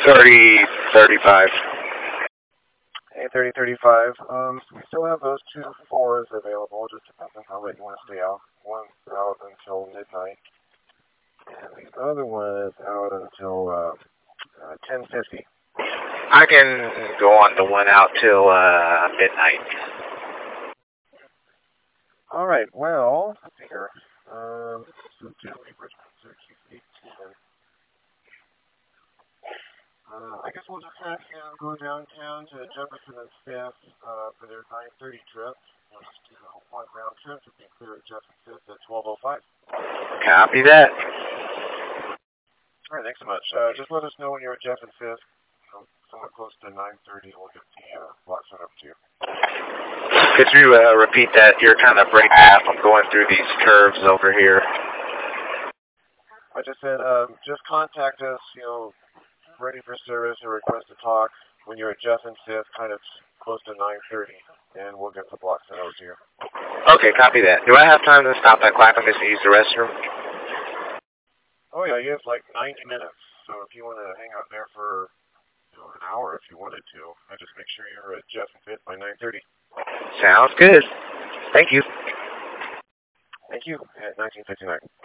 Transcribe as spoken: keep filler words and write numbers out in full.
thirty thirty-five. Hey, thirty thirty-five. Um, we still have those two fours available. Just depends on how late you want to stay out. One's out until midnight, and the other one is out until uh, uh, ten fifty. I can go on the one out till uh, midnight. All right. Well, let's see here. Um, so two Richmond, Syracuse, eighteen. Uh, I guess we'll just have him go downtown to Jefferson and Fifth uh, for their nine thirty trip. We'll just do the one round trip to be clear at Jefferson Fifth at twelve oh five. Copy that. All right, thanks so much. Uh, just let us know when you're at Jeff and Fifth. You know, somewhat close to nine thirty, we'll get the uh, block sent up to you. Could you uh, repeat that? You're kind of breaking up. I'm going through these curves over here. I just said, um, just contact us, you know, ready for service or request to talk when you're at Jeff and Fifth, kind of close to nine thirty, and we'll get the block sent over to you. Okay, copy that. Do I have time to stop at Clackamas to use the restroom? Oh yeah, you have like ninety minutes, so if you want to hang out there for you know, an hour if you wanted to, I just make sure you're at Jeff and Fifth by nine thirty. Sounds good. Thank you. Thank you, at nineteen fifty-nine.